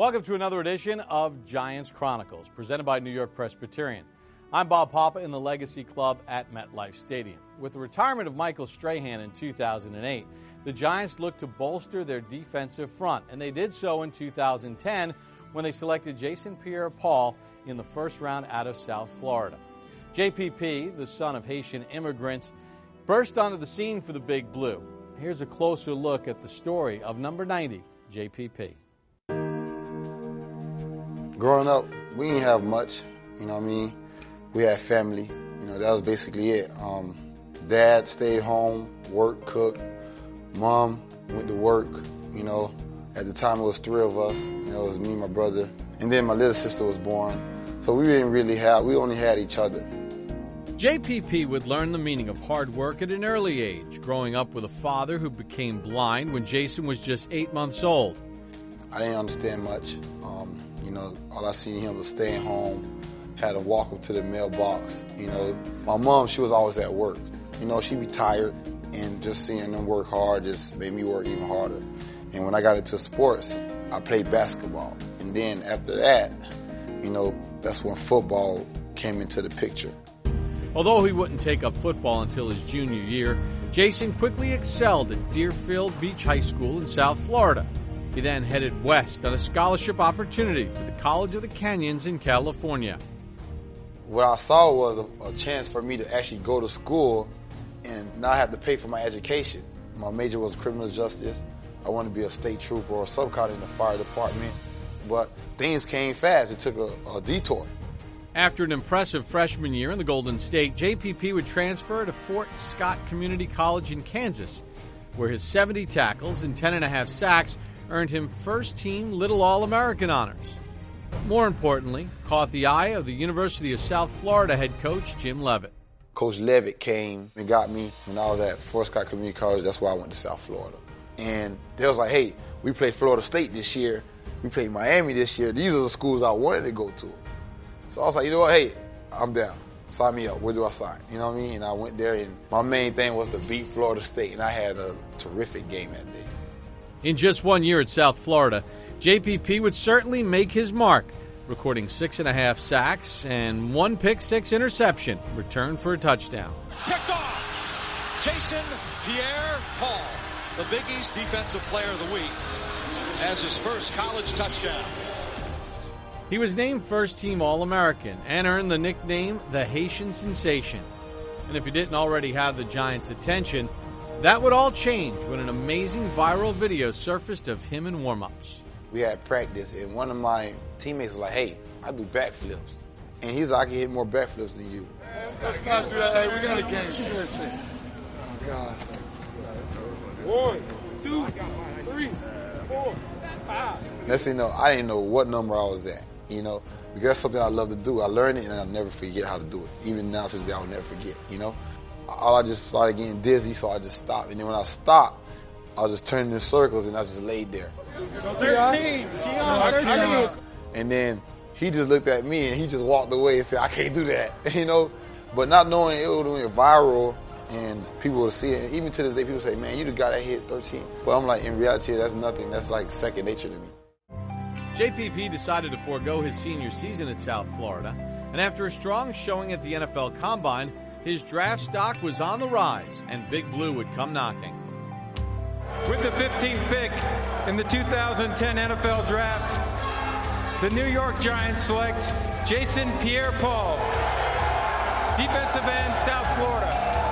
Welcome to another edition of Giants Chronicles, presented by New York Presbyterian. I'm Bob Papa in the Legacy Club at MetLife Stadium. With the retirement of Michael Strahan in 2008, the Giants looked to bolster their defensive front, and they did so in 2010 when they selected Jason Pierre-Paul in the first round out of South Florida. JPP, the son of Haitian immigrants, burst onto the scene for the Big Blue. Here's a closer look at the story of number 90, JPP. Growing up, we didn't have much, you know what I mean? We had family, you know, that was basically it. Dad stayed home, worked, cooked. Mom went to work, you know. At the time, it was three of us. You know, it was me, my brother, and then my little sister was born. So we only had each other. JPP would learn the meaning of hard work at an early age, growing up with a father who became blind when Jason was just 8 months old. I didn't understand much. You know, all I seen him was staying home, had to walk him to the mailbox. You know, my mom, she was always at work. You know, she'd be tired, and just seeing them work hard just made me work even harder. And when I got into sports, I played basketball. And then after that, you know, that's when football came into the picture. Although he wouldn't take up football until his junior year, Jason quickly excelled at Deerfield Beach High School in South Florida. He then headed west on a scholarship opportunity to the College of the Canyons in California. What I saw was a chance for me to actually go to school and not have to pay for my education. My major was criminal justice. I wanted to be a state trooper or some kind in the fire department. But things came fast. It took a detour. After an impressive freshman year in the Golden State, JPP would transfer to Fort Scott Community College in Kansas, where his 70 tackles and 10.5 sacks earned him first-team Little All-American honors. More importantly, caught the eye of the University of South Florida head coach Jim Leavitt. Coach Leavitt came and got me when I was at Fort Scott Community College. That's why I went to South Florida. And they was like, hey, we played Florida State this year. We played Miami this year. These are the schools I wanted to go to. So I was like, you know what, hey, I'm down. Sign me up. Where do I sign? You know what I mean? And I went there, and my main thing was to beat Florida State, and I had a terrific game that day. In just 1 year at South Florida, JPP would certainly make his mark, recording 6.5 sacks and 1 pick-six interception, returned for a touchdown. It's picked off! Jason Pierre-Paul, the Big East Defensive Player of the Week, has his first college touchdown. He was named first-team All-American and earned the nickname the Haitian Sensation. And if you didn't already have the Giants' attention, that would all change when an amazing viral video surfaced of him in warm-ups. We had practice, and one of my teammates was like, hey, I do backflips. And he's like, I can hit more backflips than you. Let's not do that. Hey, we got a game. Seriously. Oh, God. 1, 2, 3, 4, 5. Next thing you know, I didn't know what number I was at, you know, because that's something I love to do. I learned it, and I'll never forget how to do it. Even now, to this day, I'll never forget, you know. I just started getting dizzy, so I just stopped. And then when I stopped, I was just turning in circles, and I just laid there. 13. And then he just looked at me, and he just walked away and said, I can't do that, you know. But not knowing it would went viral, and people would see it. And even to this day, people say, man, you the guy that hit 13. But I'm like, in reality, that's nothing. That's like second nature to me. JPP decided to forego his senior season at South Florida, and after a strong showing at the NFL Combine, his draft stock was on the rise, and Big Blue would come knocking. With the 15th pick in the 2010 NFL Draft, the New York Giants select Jason Pierre-Paul, defensive end, South Florida.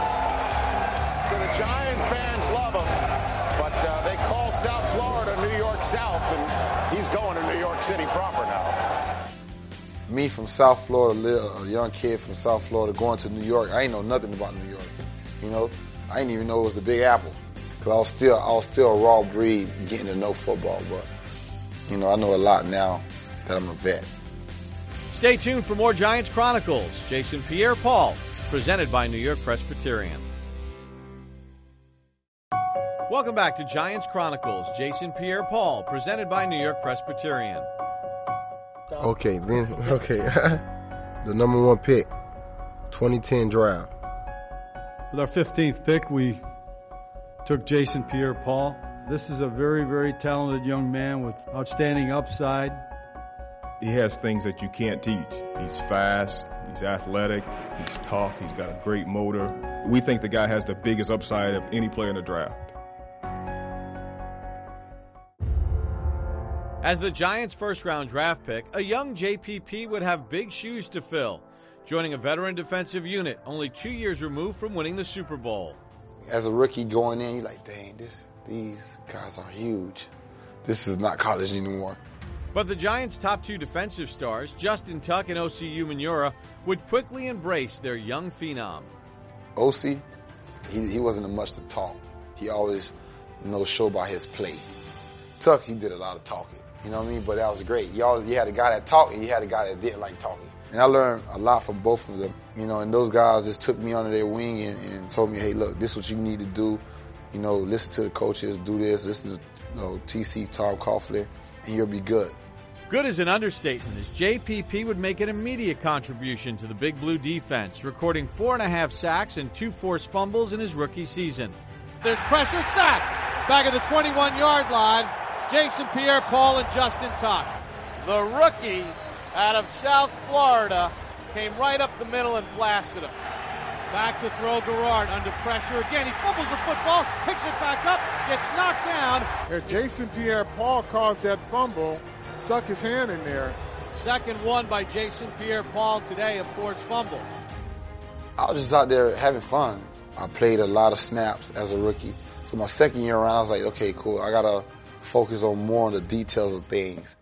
So the Giants fans love him, but they call South Florida New York South, and he's going to New York City proper now. Me from South Florida, a young kid from South Florida going to New York, I ain't know nothing about New York. You know, I didn't even know it was the Big Apple, because I was still a raw breed getting to know football. But, you know, I know a lot now that I'm a vet. Stay tuned for more Giants Chronicles. Jason Pierre-Paul, presented by New York Presbyterian. Welcome back to Giants Chronicles. Jason Pierre-Paul, presented by New York Presbyterian. Okay, the number 1 pick, 2010 draft. With our 15th pick, we took Jason Pierre-Paul, This is a very, very talented young man with outstanding upside. He has things that you can't teach. He's fast, he's athletic, he's tough, he's got a great motor. We think the guy has the biggest upside of any player in the draft. As the Giants' first-round draft pick, a young JPP would have big shoes to fill, joining a veteran defensive unit only 2 years removed from winning the Super Bowl. As a rookie going in, you're like, dang, these guys are huge. This is not college anymore. But the Giants' top 2 defensive stars, Justin Tuck and O.C. Umenyiora, would quickly embrace their young phenom. O.C., he wasn't much to talk. He always, show by his play. Tuck, he did a lot of talking. You know what I mean? But that was great. You had a guy that talked and you had a guy that didn't like talking. And I learned a lot from both of them. And those guys just took me under their wing and told me, hey, look, this is what you need to do. Listen to the coaches, do this, listen to TC, Tom Coughlin, and you'll be good. Good is an understatement, as JPP would make an immediate contribution to the Big Blue defense, recording 4.5 sacks and 2 forced fumbles in his rookie season. There's pressure, sack, back of the 21-yard line, Jason Pierre-Paul and Justin Tuck. The rookie out of South Florida came right up the middle and blasted him. Back to throw Garrard under pressure again. He fumbles the football, picks it back up, gets knocked down. And Jason Pierre-Paul caused that fumble, stuck his hand in there. Second one by Jason Pierre-Paul today of forced fumbles. I was just out there having fun. I played a lot of snaps as a rookie. So my second year around, I was like, okay, cool. I got to focus on the details of things.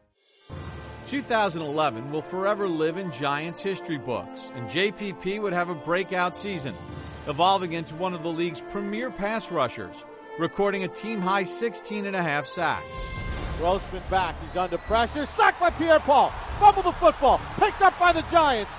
2011 will forever live in Giants history books, and JPP would have a breakout season, evolving into one of the league's premier pass rushers, recording a team-high 16.5 sacks. Grossman back, he's under pressure, sacked by Pierre-Paul, fumble the football, picked up by the Giants.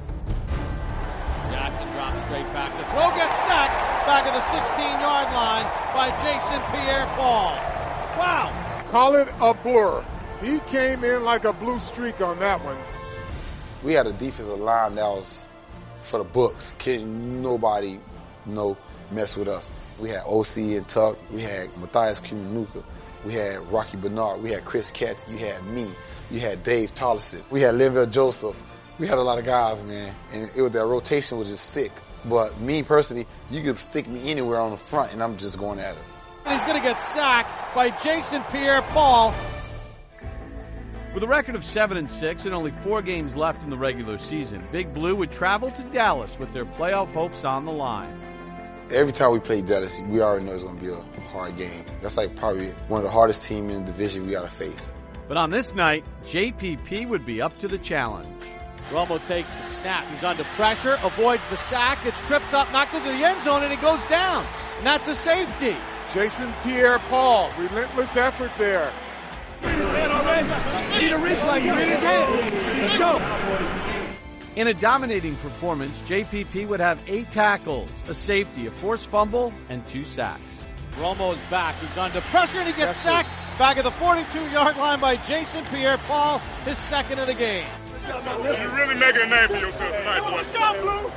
Jackson drops straight back, the throw gets sacked, back of the 16-yard line by Jason Pierre-Paul. Wow! Call it a blur. He came in like a blue streak on that one. We had a defensive line that was for the books. Couldn't nobody mess with us. We had OC and Tuck. We had Matthias Kiwanuka. We had Rocky Bernard. We had Chris Cathy. You had me. You had Dave Tollison. We had Linville Joseph. We had a lot of guys, man. And that rotation was just sick. But me personally, you could stick me anywhere on the front and I'm just going at it. He's going to get sacked by Jason Pierre-Paul. With a record of 7-6 and only 4 games left in the regular season, Big Blue would travel to Dallas with their playoff hopes on the line. Every time we play Dallas, we already know it's going to be a hard game. That's like probably one of the hardest teams in the division we got to face. But on this night, JPP would be up to the challenge. Romo takes the snap. He's under pressure, avoids the sack, gets tripped up, knocked into the end zone, and he goes down. And that's a safety. Jason Pierre-Paul, relentless effort there. Read his hand already. See the replay. You read his hand. Let's go. In a dominating performance, JPP would have 8 tackles, a safety, a forced fumble, and 2 sacks. Romo's back. He's under pressure, and he gets sacked. Back at the 42-yard line by Jason Pierre-Paul, his second of the game. You're really making a name for yourself tonight, boy. Hell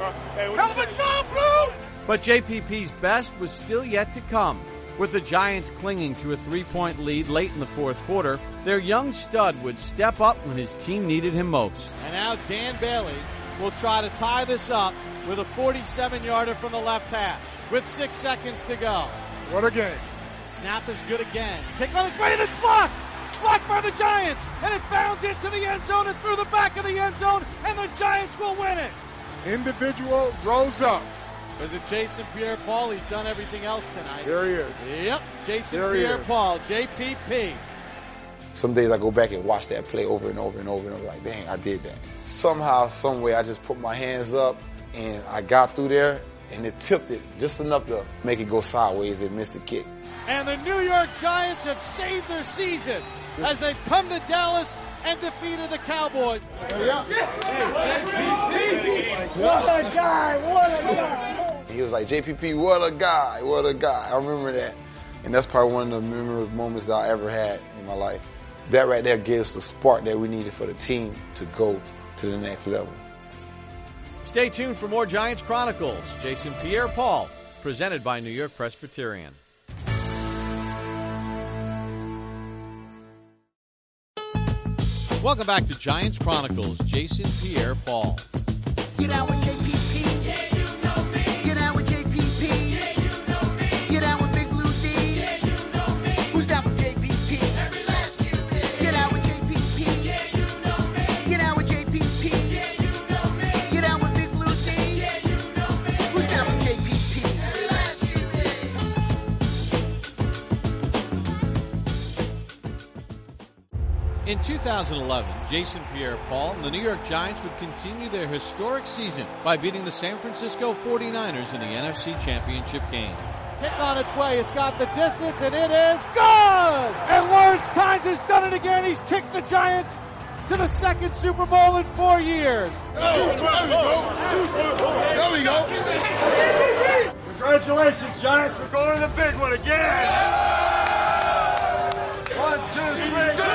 of a job, Blue! But JPP's best was still yet to come. With the Giants clinging to a 3-point lead late in the fourth quarter, their young stud would step up when his team needed him most. And now Dan Bailey will try to tie this up with a 47-yarder from the left hash with 6 seconds to go. What a game. Snap is good again. Kick on its way, and it's blocked! Blocked by the Giants! And it bounds into the end zone and through the back of the end zone, and the Giants will win it! Individual rose up. Was it Jason Pierre-Paul? He's done everything else tonight. There he is. Yep, Jason Pierre-Paul, JPP. Some days I go back and watch that play over and over and over, and I'm like, dang, I did that. Somehow, some way, I just put my hands up, and I got through there, and it tipped it just enough to make it go sideways and miss the kick. And the New York Giants have saved their season as they've come to Dallas and defeated the Cowboys. What a guy, what a guy. He was like, JPP, what a guy, what a guy. I remember that. And that's probably one of the memorable moments that I ever had in my life. That right there gave us the spark that we needed for the team to go to the next level. Stay tuned for more Giants Chronicles. Jason Pierre-Paul, presented by New York Presbyterian. Welcome back to Giants Chronicles. Jason Pierre-Paul. Get out with JPP. Yeah, you know me. Get out with JPP. Yeah, you know me. Get out with Big Blue D. Yeah, you know me. Who's down for JPP? Every last QB. Get out with JPP. Yeah, you know me. Get out with JPP. Yeah, you know me. Get out with Big Blue D. Yeah, you know me. Who's down for JPP? Every last QB. In 2011, Jason Pierre-Paul and the New York Giants would continue their historic season by beating the San Francisco 49ers in the NFC Championship game. Kick on its way. It's got the distance, and it is good! And Lawrence Tynes has done it again. He's kicked the Giants to the second Super Bowl in 4 years. There we go. Congratulations, Giants. We're going to the big one again. 1, 2, 3.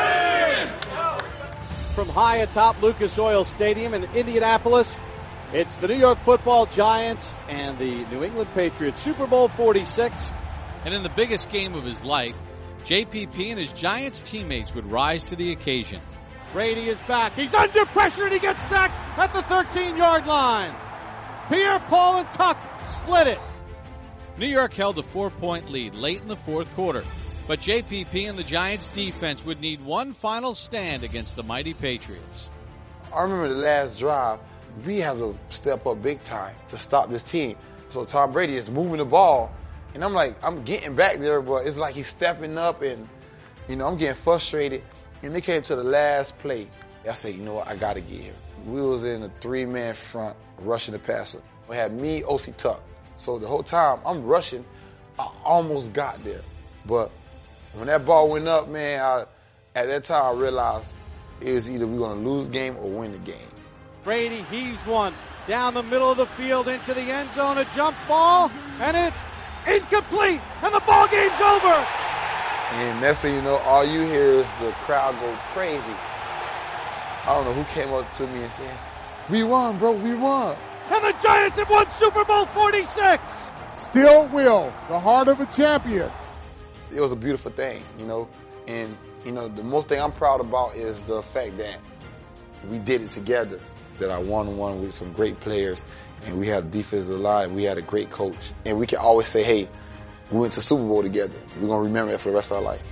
From high atop Lucas Oil Stadium in Indianapolis, it's the New York Football Giants and the New England Patriots, Super Bowl 46. And in the biggest game of his life, JPP and his Giants teammates would rise to the occasion. Brady is back. He's under pressure and he gets sacked at the 13-yard line. Pierre-Paul and Tuck split it. New York held a 4-point lead late in the fourth quarter, but JPP and the Giants defense would need one final stand against the mighty Patriots. I remember the last drive, we had to step up big time to stop this team. So Tom Brady is moving the ball, and I'm like, I'm getting back there, but it's like he's stepping up, and, you know, I'm getting frustrated. And they came to the last play. I said, you know what, I got to get him. We was in a 3-man front rushing the passer. We had me, O.C. Tuck. So the whole time I'm rushing, I almost got there. But when that ball went up, man, at that time I realized it was either we're going to lose the game or win the game. Brady heaves one down the middle of the field into the end zone, a jump ball, and it's incomplete, and the ball game's over. And next thing you know, all you hear is the crowd go crazy. I don't know who came up to me and said, "We won, bro, we won." And the Giants have won Super Bowl 46. Still will, the heart of a champion. It was a beautiful thing, you know. And, you know, the most thing I'm proud about is the fact that we did it together, that I won with some great players, and we had a defensive line, we had a great coach. And we can always say, hey, we went to Super Bowl together. We're going to remember it for the rest of our life.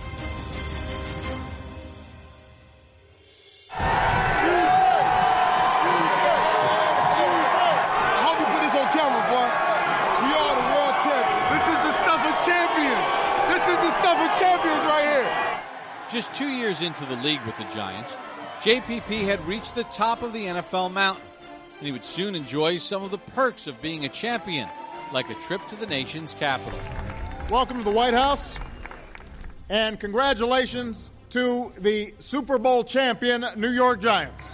I hope you put this on camera, boy. We are the world champions. This is the stuff of champions. This is the stuff of champions right here. Just 2 years into the league with the Giants, JPP had reached the top of the NFL mountain, and he would soon enjoy some of the perks of being a champion, like a trip to the nation's capital. Welcome to the White House, and congratulations to the Super Bowl champion New York Giants.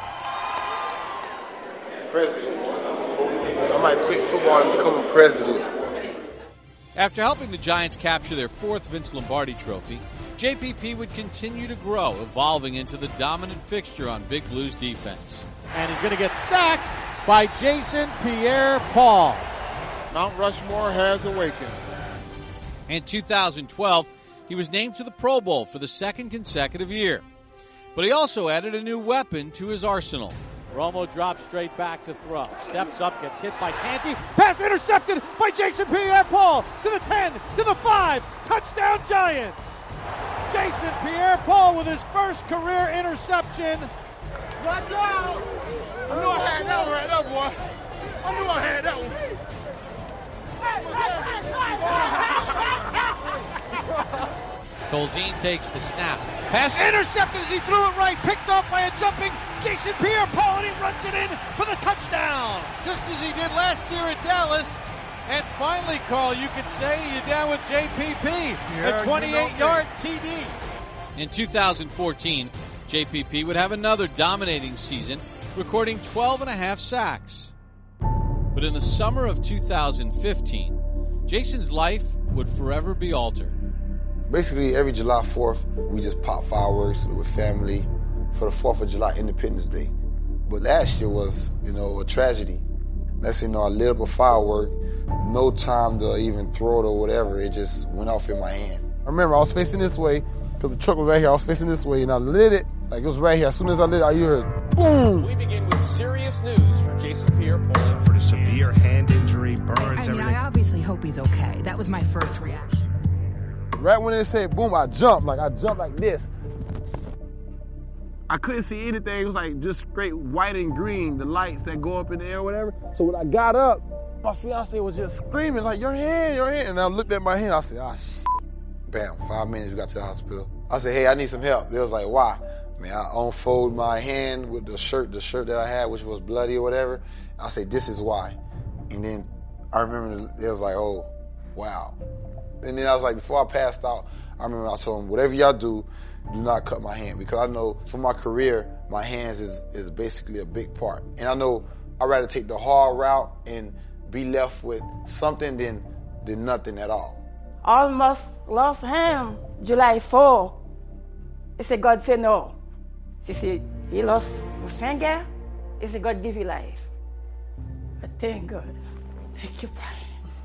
President. I might quit football and become a president. After helping the Giants capture their fourth Vince Lombardi trophy, JPP would continue to grow, evolving into the dominant fixture on Big Blue's defense. And he's going to get sacked by Jason Pierre-Paul. Mount Rushmore has awakened. In 2012, he was named to the Pro Bowl for the second consecutive year. But he also added a new weapon to his arsenal. Romo drops straight back to throw. Steps up, gets hit by Canty. Pass intercepted by Jason Pierre-Paul to the 10, to the 5. Touchdown Giants. Jason Pierre-Paul with his first career interception. Right down. I knew I had that one right there, boy. I knew I had that one. Colzine takes the snap. Pass intercepted as he threw it right. Picked off by a jumping Jason Pierre-Paul, and he runs it in for the touchdown. Just as he did last year at Dallas. And finally, Carl, you could say you're down with JPP. A 28-yard TD. In 2014, JPP would have another dominating season, recording 12.5 sacks. But in the summer of 2015, Jason's life would forever be altered. Basically, every July 4th, we just pop fireworks with family for the 4th of July Independence Day. But last year was, a tragedy. Next thing you know, I lit up a firework, no time to even throw it or whatever. It just went off in my hand. I remember I was facing this way because the truck was right here. I was facing this way, and I lit it Like, it was right here. As soon as I lit it, you heard, boom. We begin with serious news for Jason Pierre-Paul. For the severe hand injury, burns, everything. I obviously hope he's okay. That was my first reaction. Right when it said boom, I jumped like this. I couldn't see anything. It was like just straight white and green, the lights that go up in the air or whatever. So when I got up, my fiance was just screaming, like, your hand. And I looked at my hand, I said, shit. Bam, 5 minutes, we got to the hospital. I said, hey, I need some help. They was like, why? Man, I unfold my hand with the shirt that I had, which was bloody or whatever. I said, this is why. And then I remember it was like, oh, wow. And then I was like, before I passed out, I remember I told them, whatever y'all do not cut my hand. Because I know for my career, my hands is basically a big part. And I know I'd rather take the hard route and be left with something than nothing at all. Almost lost him July 4. He said, God said no. He said, he lost a finger. He said, God give you life. But thank God. Thank you, Brian.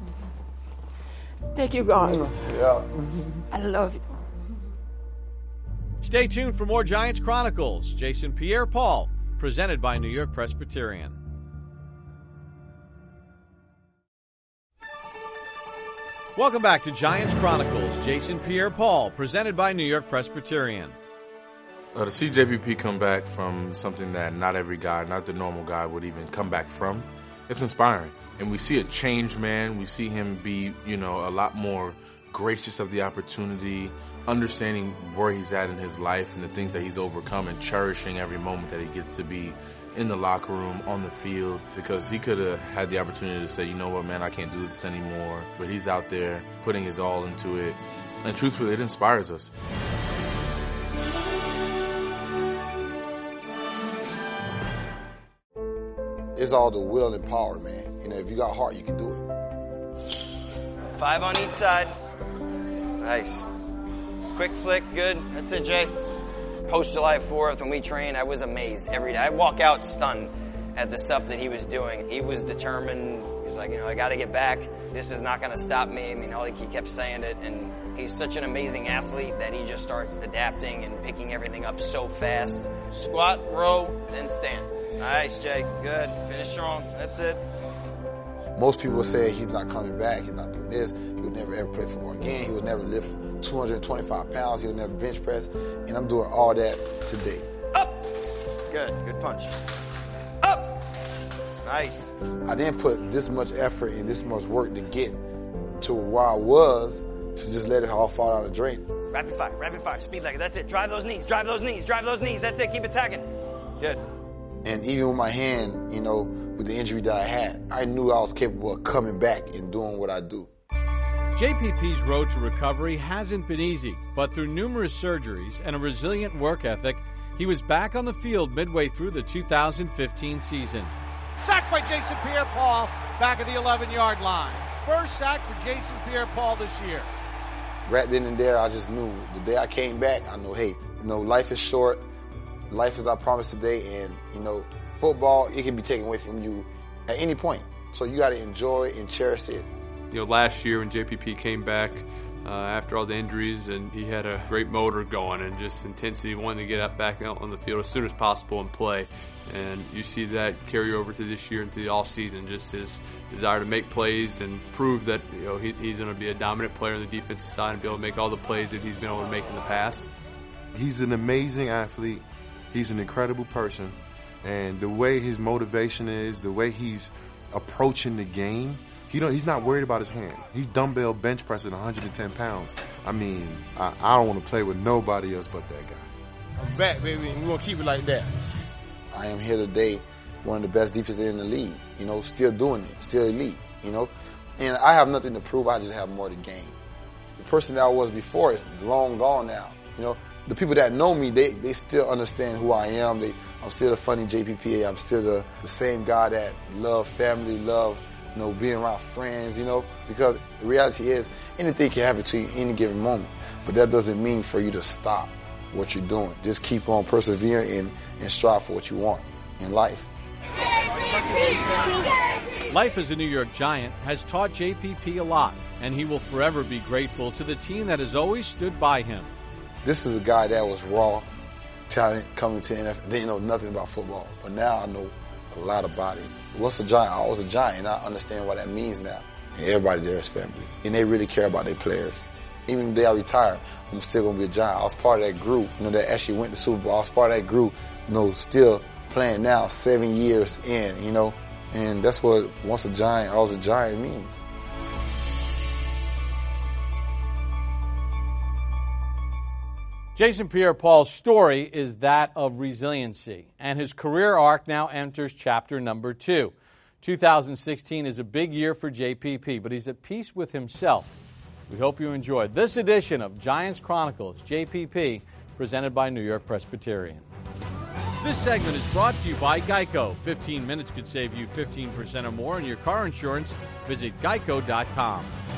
Thank you, God. Yeah. I love you. Stay tuned for more Giants Chronicles. Jason Pierre-Paul, presented by New York Presbyterian. Welcome back to Giants Chronicles. Jason Pierre-Paul, presented by New York Presbyterian. To see JPP come back from something that not every guy, not the normal guy, would even come back from, it's inspiring. And we see a changed man. We see him be, a lot more gracious of the opportunity, understanding where he's at in his life and the things that he's overcome, and cherishing every moment that he gets to be in the locker room, on the field, because he could have had the opportunity to say, you know what, man, I can't do this anymore. But he's out there putting his all into it. And truthfully, it inspires us. It's all the will and power, man. If you got heart, you can do it. 5 on each side. Nice. Quick flick, good. That's it, Jay. Post July 4th, when we trained, I was amazed every day. I'd walk out stunned at the stuff that he was doing. He was determined. He's like, I got to get back. This is not going to stop me. He kept saying it. And he's such an amazing athlete that he just starts adapting and picking everything up so fast. Squat, row, then stand. Nice, Jay. Good. Finish strong. That's it. Most people say he's not coming back. He's not doing this. He would never ever play football again. He would never lift 225 pounds. He would never bench press. And I'm doing all that today. Up. Good. Good punch. Up. Nice. I didn't put this much effort and this much work to get to where I was to just let it all fall down the drain. Rapid fire. Speed like it. That's it. Drive those knees. That's it. Keep attacking. Good. And even with my hand, with the injury that I had, I knew I was capable of coming back and doing what I do. JPP's road to recovery hasn't been easy, but through numerous surgeries and a resilient work ethic, he was back on the field midway through the 2015 season. Sacked by Jason Pierre-Paul back at the 11-yard line. First sack for Jason Pierre-Paul this year. Right then and there, I just knew the day I came back, I know, hey, life is short. Life is our promise today, and, football, it can be taken away from you at any point. So you got to enjoy and cherish it. Last year when JPP came back after all the injuries, and he had a great motor going and just intensity, wanting to get up back out on the field as soon as possible and play. And you see that carry over to this year and to the off season, just his desire to make plays and prove that he's going to be a dominant player on the defensive side and be able to make all the plays that he's been able to make in the past. He's an amazing athlete. He's an incredible person. And the way his motivation is, the way he's approaching the game, he's not worried about his hand. He's dumbbell bench pressing 110 pounds. I don't want to play with nobody else but that guy. I'm back, baby, and we're going to keep it like that. I am here today, one of the best defenses in the league, still doing it, still elite, And I have nothing to prove, I just have more to gain. The person that I was before is long gone now, The people that know me, they still understand who I am. I'm still the funny JPP. I'm still the same guy that love family, love, being around friends, because the reality is anything can happen to you any given moment. But that doesn't mean for you to stop what you're doing. Just keep on persevering and strive for what you want in life. Life as a New York Giant has taught JPP a lot, and he will forever be grateful to the team that has always stood by him. This is a guy that was raw, talent coming to the NFL. They didn't know nothing about football, but now I know a lot about it. What's a Giant? I was a Giant, and I understand what that means now. And everybody there is family, and they really care about their players. Even if they are retired, I'm still going to be a Giant. I was part of that group, that actually went to Super Bowl. I was part of that group, still playing now, 7 years in, and that's what once a Giant, always a Giant means. Jason Pierre-Paul's story is that of resiliency, and his career arc now enters chapter number 2. 2016 is a big year for JPP, but he's at peace with himself. We hope you enjoyed this edition of Giants Chronicles, JPP, presented by New York Presbyterian. This segment is brought to you by Geico. 15 minutes could save you 15% or more on your car insurance. Visit geico.com.